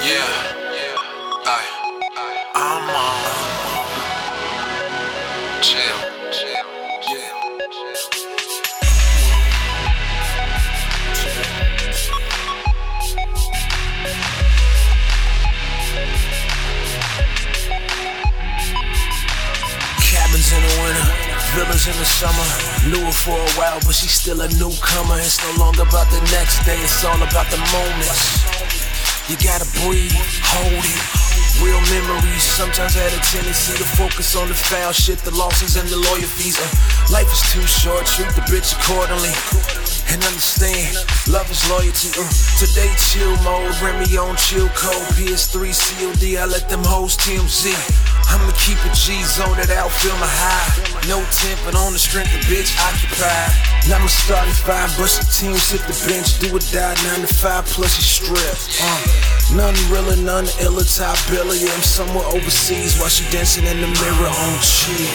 I'm on chill. Cabins in the winter, villas in the summer. Knew her for a while, but she's still a newcomer. It's no longer about the next day, it's all about the moments. You gotta breathe, hold it. Real memories sometimes had a tendency to focus on the foul shit, the losses and the lawyer fees. Life is too short, treat the bitch accordingly. And understand, love is loyalty. Today chill mode, Remy on chill code. PS3 COD, I let them hoes TMZ. I'ma keep a G-zone that out, feel my high. No tent, but on the strength of bitch occupied. Now I'm starting 5, bust the teams, hit the bench, do or die, 9 to 5 plus you strip. None realer, none iller, top biller. Yeah, I'm somewhere overseas while she dancing in the mirror on chill.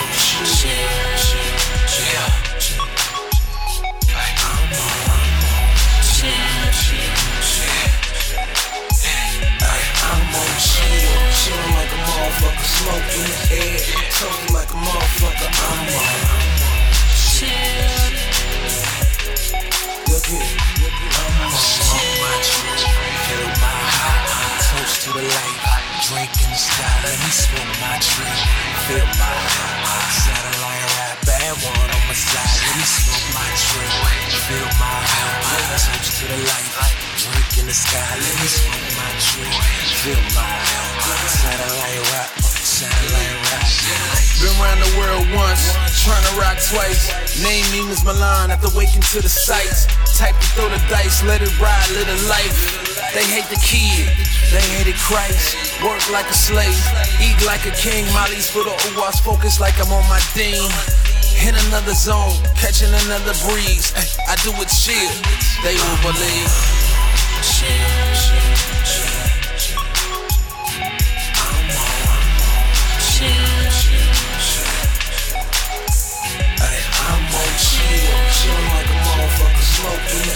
Chillin' like a motherfucker, smoke in the air, toastin' like a motherfucker. I'm on chill. Look here, I'm on my trip, feel my high, toast to the light, drink in the sky, let me smoke my tree, feel my high, satellite rap, bad one on my side, let me smoke my tree, feel my high, toast to the light, drink in the sky, let me smoke my tree, feel my high, satellite rap, satellite rap. Been around the world once, tryna rock twice. Name Nina's Milan after waking to the sights. Type to throw the dice, let it ride, live a life. They hate the kid, they hated Christ. Work like a slave, eat like a king. Molly's for the OWAS, focus like I'm on my theme. In another zone, catching another breeze. I do it chill, they won't believe. Chillin' like a motherfucker, smoking